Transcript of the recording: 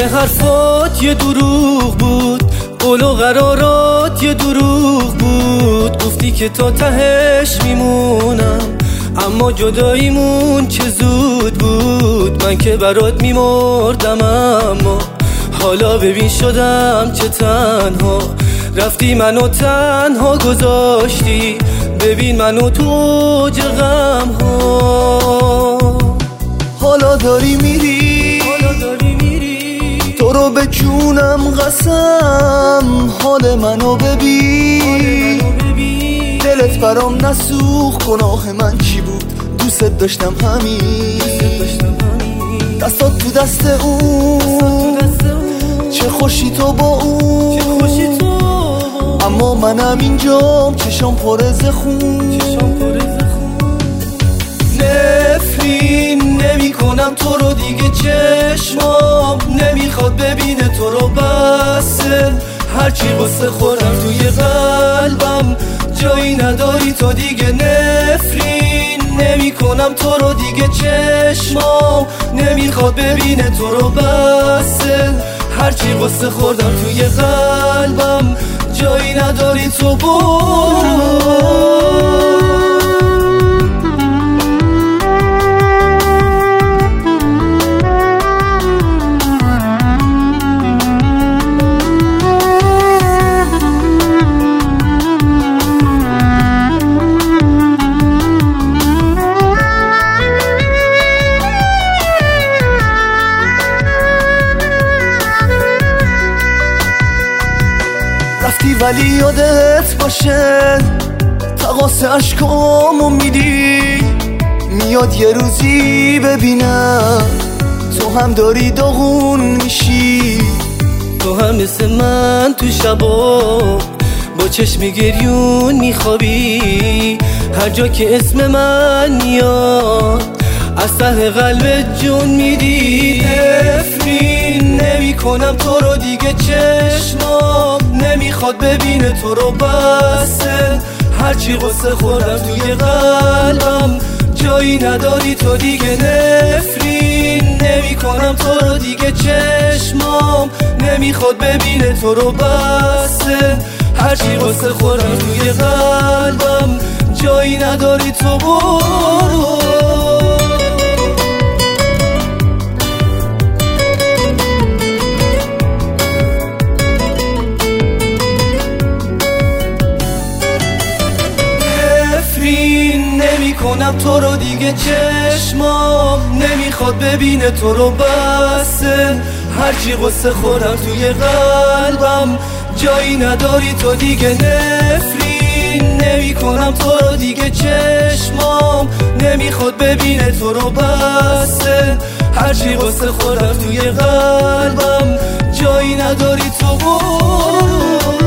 حرفات یه دروغ بود، قول و قرارات یه دروغ بود. گفتی که تا تهش میمونم، اما جداییمون چه زود بود. من که برات میمردم، اما حالا ببین شدم چه تنها. رفتی منو تنها گذاشتی، ببین منو تو اوج غم ها. حالا داری میری، تو رو به جونم قسم. حال منو ببین، دلت برام نسوخ. گناه من چی بود؟ دوست داشتم همین. دستات تو دست اون، چه خوشی تو با اون. اما منم اینجام، چشام پر از خون. نفرین نمی کنم تو رو دیگه، چشمام نمیخواد ببینه تو رو. بسه هرچی قصه خورم توی قلبم، جایی نداری تو دیگه. نفرین نمی کنم تو رو دیگه، چشمام نمیخواد ببینه تو رو. بسه هرچی قصه خوردم توی قلبم، جایی نداری تو. رفتی ولی یادت باشه، تقاس عشقامو میدی. میاد یه روزی ببینم تو هم داری داغون میشی. تو هم مثل من تو شبا با چشم گریون میخوابی. هر جا که اسم من میاد، از ته قلبت جون میدی. نفرین نمی کنم تو رو دیگه، چشمام نمیخواد ببینه تو رو. بسه هرچی قصه خوردم توی قلبم، جایی نداری تو دیگه. نفرین نمی کنم تو رو دیگه، چشمام نمیخواد ببینه تو رو. بسه هرچی قصه خوردم توی قلبم، جایی نداری تو. برو کنم تو رو دیگه، چشمام نمیخواد ببینه تو رو. بسه هرچی قصه خورم توی قلبم، جایی نداری تو دیگه. نفرین نمی کنم تو رو دیگه، چشمام نمیخواد ببینه تو رو. بسه هرچی قصه خورم توی قلبم، جایی نداری تو. برو